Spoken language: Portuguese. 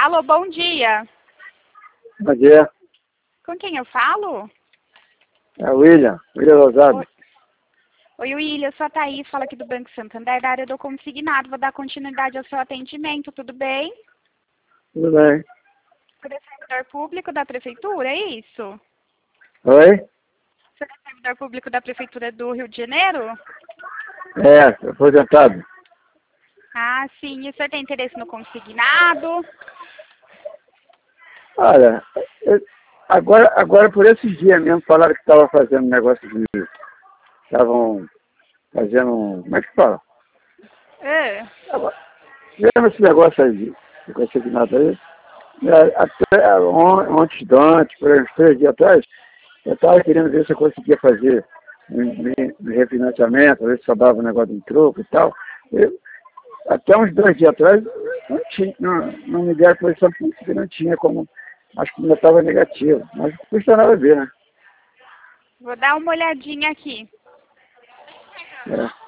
Alô, bom dia. Bom dia. Com quem eu falo? É o William Rosado. Oi, William, eu sou a Thaís, falo aqui do Banco Santander, da área do consignado. Vou dar continuidade ao seu atendimento, tudo bem? Tudo bem. Você é servidor público da Prefeitura, é isso? Oi? Você é servidor público da Prefeitura do Rio de Janeiro? É, aposentado. Ah, sim. E o senhor tem interesse no consignado? Olha, agora por esses dias mesmo falaram que estavam fazendo negócio de... Estavam fazendo... Como é que fala? Fizeram esse negócio aí de consignado aí. Até antes, por uns 3 dias atrás, eu estava querendo ver se eu conseguia fazer um refinanciamento, ver se sobrava um negócio de troco e tal. Até uns 2 dias atrás, não me deram posição porque não tinha como, acho que ainda estava negativo, mas não custa nada ver, né? Vou dar uma olhadinha aqui. É.